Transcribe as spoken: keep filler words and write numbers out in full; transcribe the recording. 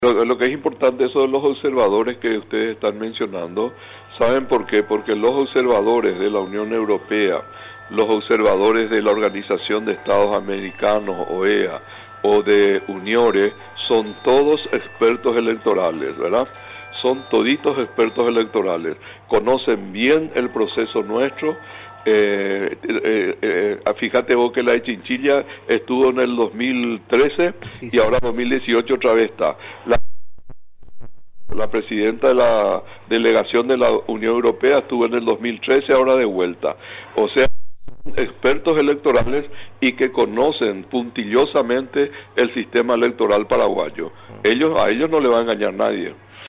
Lo, lo que es importante, eso de los observadores que ustedes están mencionando, ¿saben por qué? Porque los observadores de la Unión Europea, los observadores de la Organización de Estados Americanos, O E A, o de UNIORE, son todos expertos electorales, ¿verdad? Son toditos expertos electorales, conocen bien el proceso nuestro. Eh, eh, eh, fíjate vos que la de Chinchilla estuvo en el dos mil trece sí, y ahora dos mil dieciocho otra vez está. La, la presidenta de la delegación de la Unión Europea estuvo en el dos mil trece, ahora de vuelta. O sea, expertos electorales y que conocen puntillosamente el sistema electoral paraguayo. Ellos, a ellos no le va a engañar nadie.